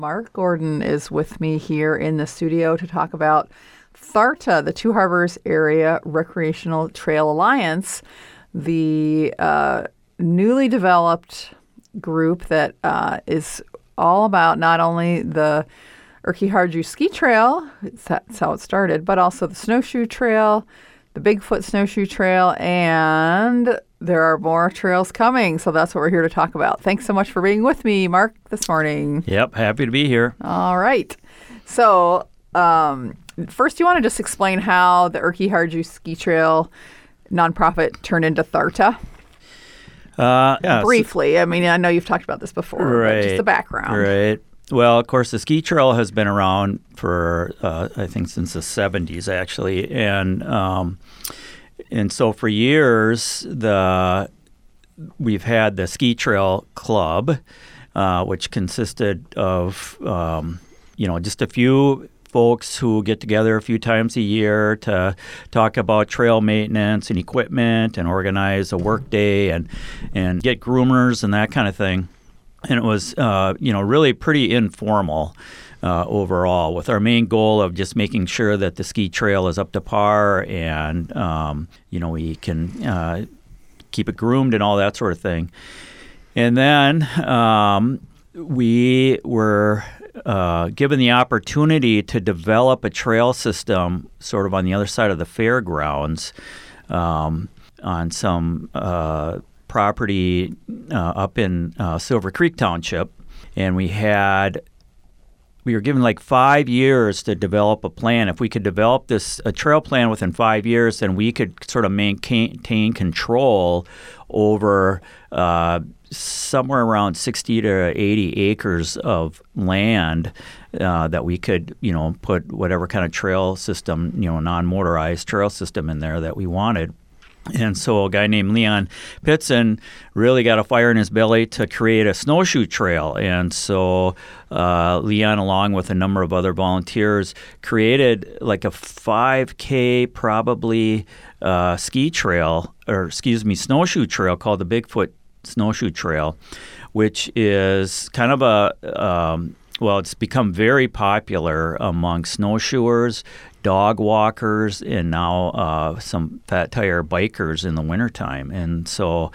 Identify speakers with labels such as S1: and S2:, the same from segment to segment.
S1: Mark Gordon is with me here in the studio to talk about THARTA, the Two Harbors Area Recreational Trail Alliance, the newly developed group that is all about not only the Urquhart Ski Trail, that's how it started, but also the Snowshoe Trail, the Bigfoot Snowshoe Trail, and there are more trails coming. So that's what we're here to talk about. Thanks so much for being with me, Mark, this morning.
S2: Yep, happy to be here.
S1: All right. So first, you want to just explain how the Urquhart Ski Trail nonprofit turned into THARTA? Briefly. I mean, I know you've talked about this before,
S2: right,
S1: but just the background.
S2: Right. Well, of course, the ski trail has been around for, I think, since the 70s, actually. And so for years, we've had the Ski Trail Club, which consisted of, just a few folks who get together a few times a year to talk about trail maintenance and equipment and organize a work day and get groomers and that kind of thing. And it was, really pretty informal overall, with our main goal of just making sure that the ski trail is up to par and, we can keep it groomed and all that sort of thing. And then we were given the opportunity to develop a trail system sort of on the other side of the fairgrounds on some property up in Silver Creek Township, and we were given like 5 years to develop a plan. If we could develop a trail plan within 5 years, then we could sort of maintain control over somewhere around 60 to 80 acres of land that we could, put whatever kind of trail system, non-motorized trail system in there that we wanted. And so a guy named Leon Pitson really got a fire in his belly to create a snowshoe trail. And so Leon, along with a number of other volunteers, created like a 5K probably snowshoe trail called the Bigfoot Snowshoe Trail, which is kind of it's become very popular among snowshoers, dog walkers, and now some fat tire bikers in the wintertime. And so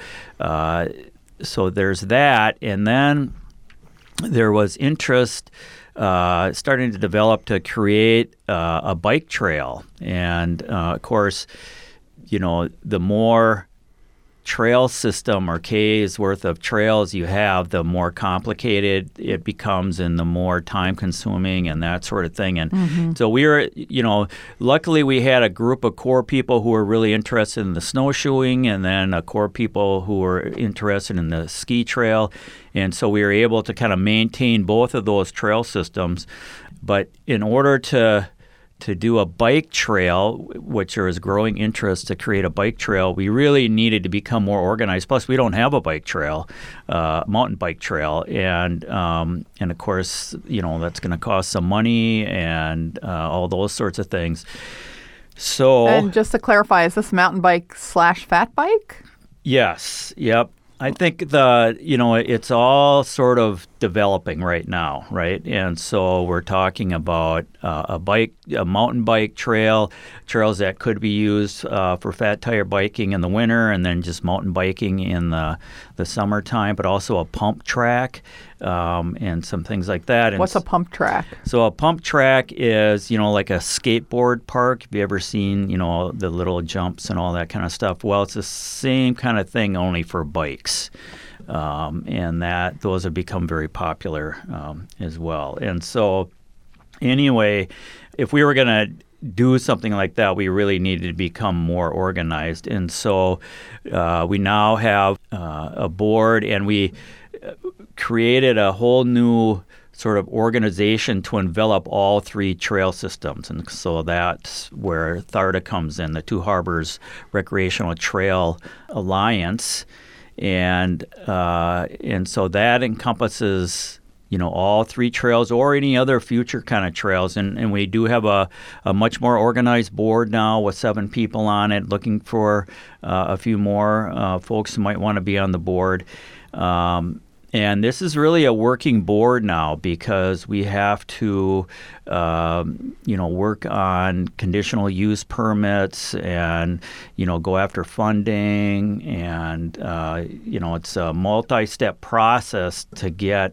S2: there's that. And then there was interest starting to develop to create a bike trail. And, of course, the more trail system or K's worth of trails you have, the more complicated it becomes and the more time consuming and that sort of thing. And so we were, luckily we had a group of core people who were really interested in the snowshoeing and then a core people who were interested in the ski trail. And so we were able to kind of maintain both of those trail systems. But in order to do a bike trail, which there is growing interest to create a bike trail, we really needed to become more organized. Plus, we don't have a bike trail, mountain bike trail, and of course, that's going to cost some money and all those sorts of things. So,
S1: and just to clarify, is this mountain bike / fat bike?
S2: Yes. Yep. I think it's all sort of developing right now, right? And so we're talking about a mountain bike trails that could be used for fat tire biking in the winter and then just mountain biking in the summertime, but also a pump track and some things like that. And
S1: what's a pump track?
S2: So a pump track is, like a skateboard park. Have you ever seen, the little jumps and all that kind of stuff? Well, it's the same kind of thing, only for bikes. And those have become very popular as well. And so anyway, if we were going to do something like that, we really needed to become more organized. And so we now have a board, and we created a whole new sort of organization to envelop all three trail systems. And so that's where THARTA comes in, the Two Harbors Recreational Trail Alliance. And so that encompasses, all three trails or any other future kind of trails. And we do have a much more organized board now with 7 people on it, looking for a few more folks who might want to be on the board. And this is really a working board now because we have to, work on conditional use permits and, go after funding. And, it's a multi-step process to get,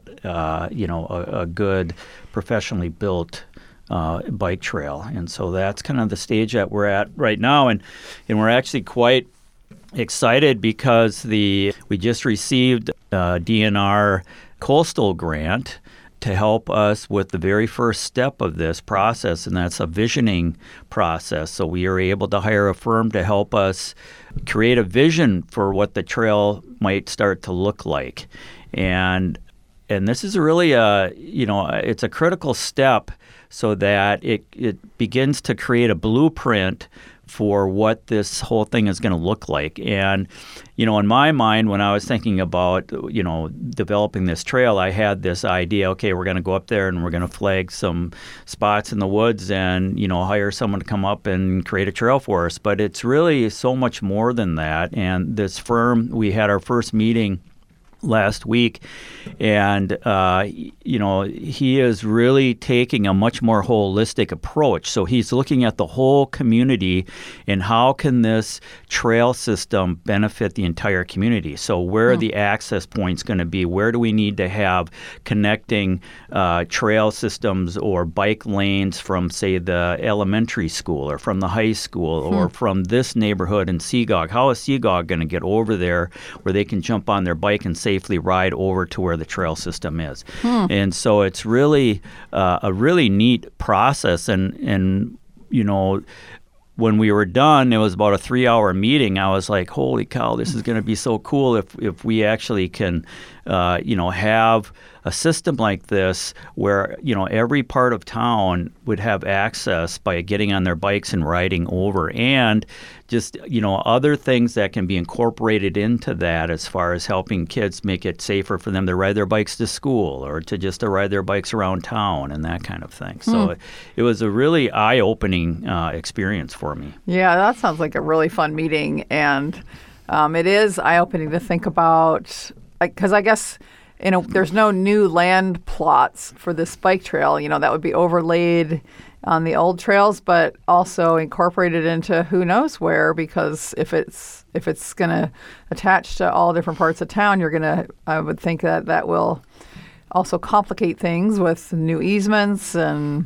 S2: a good professionally built bike trail. And so that's kind of the stage that we're at right now. And we're actually quite excited because we just received a DNR coastal grant to help us with the very first step of this process, and that's a visioning process. So we are able to hire a firm to help us create a vision for what the trail might start to look like. And this is really it's a critical step so that it begins to create a blueprint for what this whole thing is going to look like. And, in my mind, when I was thinking about, developing this trail, I had this idea, okay, we're going to go up there and we're going to flag some spots in the woods and, hire someone to come up and create a trail for us. But it's really so much more than that. And this firm, we had our first meeting last week, and he is really taking a much more holistic approach. So he's looking at the whole community and how can this trail system benefit the entire community. So where are the access points going to be? Where do we need to have connecting trail systems or bike lanes from, say, the elementary school or from the high school or from this neighborhood in Seagog? How is Seagog going to get over there where they can jump on their bike and safely ride over to where the trail system is? And so it's really a really neat process. And when we were done, it was about a 3-hour meeting. I was like, holy cow, this is going to be so cool if we actually can, have a system like this where, every part of town would have access by getting on their bikes and riding over, and just, other things that can be incorporated into that as far as helping kids make it safer for them to ride their bikes to school or to just to ride their bikes around town and that kind of thing. So it was a really eye-opening experience for me.
S1: Yeah, that sounds like a really fun meeting. And it is eye-opening to think about, because I guess there's no new land plots for this bike trail, that would be overlaid on the old trails, but also incorporated into who knows where, because if it's going to attach to all different parts of town, I would think that will also complicate things with new easements. So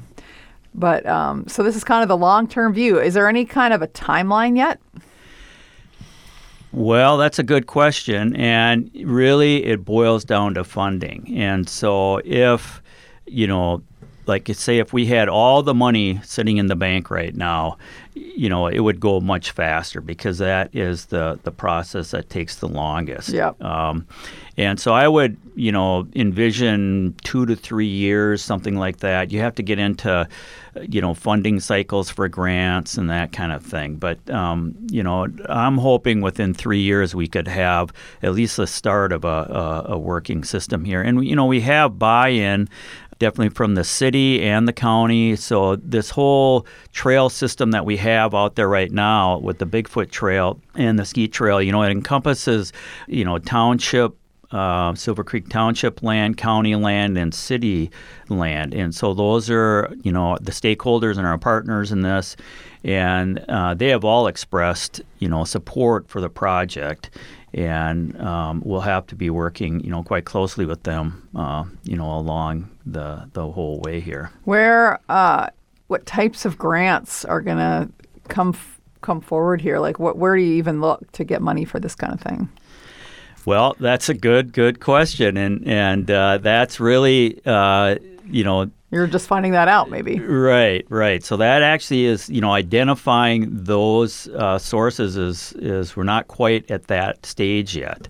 S1: this is kind of the long-term view. Is there any kind of a timeline yet?
S2: Well, that's a good question, and really it boils down to funding. And so if, if we had all the money sitting in the bank right now, it would go much faster because that is the process that takes the longest.
S1: Yep.
S2: And so I would, envision 2 to 3 years, something like that. You have to get into, funding cycles for grants and that kind of thing. But, I'm hoping within 3 years we could have at least the start of a working system here. And, we have buy-in definitely from the city and the county. So this whole trail system that we have out there right now with the Bigfoot Trail and the ski trail, it encompasses, township, Silver Creek Township land, county land, and city land. And so those are, the stakeholders and our partners in this. And they have all expressed, support for the project. And we'll have to be working, quite closely with them, along the whole way here.
S1: What types of grants are going to come forward here? Like, where do you even look to get money for this kind of thing?
S2: Well, that's a good question, and that's really,
S1: You're just finding that out, maybe.
S2: Right. So that actually is, identifying those sources is we're not quite at that stage yet,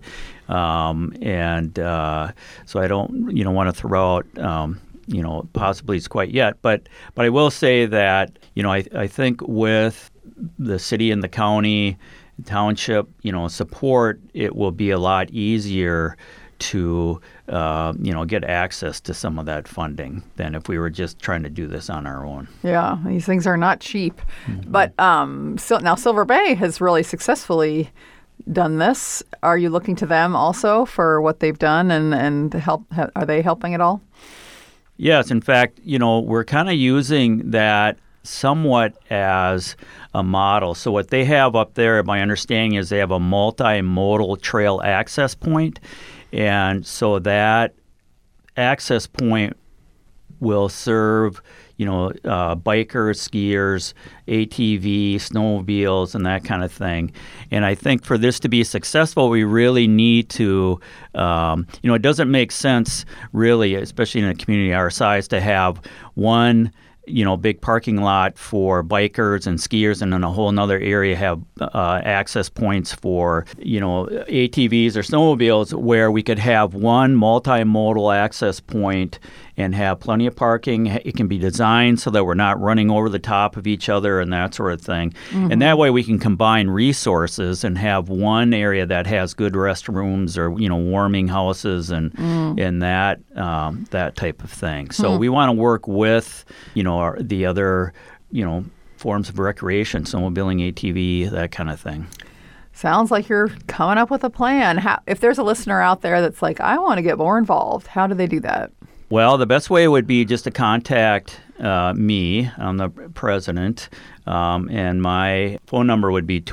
S2: and so I don't, want to throw out, possibilities quite yet. But I will say that, I think with the city and the county, township, support, it will be a lot easier to, get access to some of that funding than if we were just trying to do this on our own.
S1: Yeah, these things are not cheap. Mm-hmm. But now Silver Bay has really successfully done this. Are you looking to them also for what they've done and help? Are they helping at all?
S2: Yes, in fact, we're kind of using that somewhat as a model. So what they have up there, my understanding is they have a multimodal trail access point. And so that access point will serve, bikers, skiers, ATV, snowmobiles, and that kind of thing. And I think for this to be successful, we really need to, it doesn't make sense really, especially in a community our size, to have one big parking lot for bikers and skiers, and then a whole nother area have access points for, ATVs or snowmobiles, where we could have one multimodal access point and have plenty of parking. It can be designed so that we're not running over the top of each other and that sort of thing. Mm-hmm. And that way we can combine resources and have one area that has good restrooms or, warming houses and that type of thing. So we want to work with, the other, forms of recreation, snowmobiling, ATV, that kind of thing.
S1: Sounds like you're coming up with a plan. If there's a listener out there that's like, I want to get more involved, how do they do that?
S2: Well, the best way would be just to contact me. I'm the president, and my phone number would be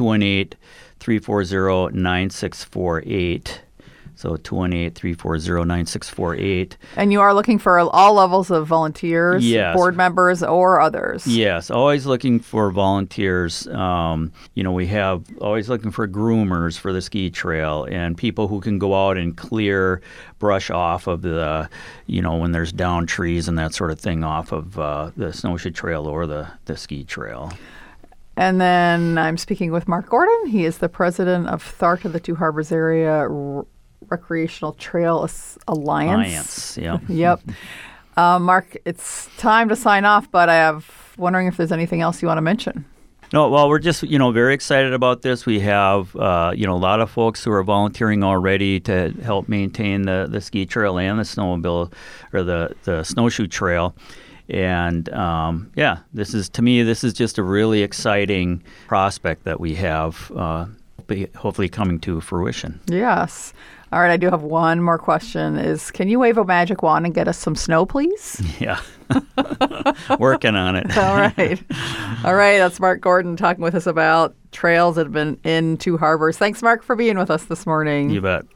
S2: 218-340-9648. So 218-340-9648. And
S1: you are looking for all levels of volunteers,
S2: yes,
S1: board members, or others?
S2: Yes, always looking for volunteers. We have always looking for groomers for the ski trail and people who can go out and clear brush off of the, when there's down trees and that sort of thing off of the snowshoe trail or the ski trail.
S1: And then I'm speaking with Mark Gordon. He is the president of THARTA, the Two Harbors Area Recreational Trail Alliance.
S2: Yeah.
S1: Yep. Mark, it's time to sign off, but I'm wondering if there's anything else you want to mention.
S2: No, well, we're just, very excited about this. We have, a lot of folks who are volunteering already to help maintain the ski trail and the snowmobile or the snowshoe trail. And, this is just a really exciting prospect that we have hopefully coming to fruition.
S1: Yes. All right, I do have one more question. Can you wave a magic wand and get us some snow, please?
S2: Yeah. Working on it.
S1: All right. That's Mark Gordon talking with us about trails that have been in Two Harbors. Thanks, Mark, for being with us this morning.
S2: You bet.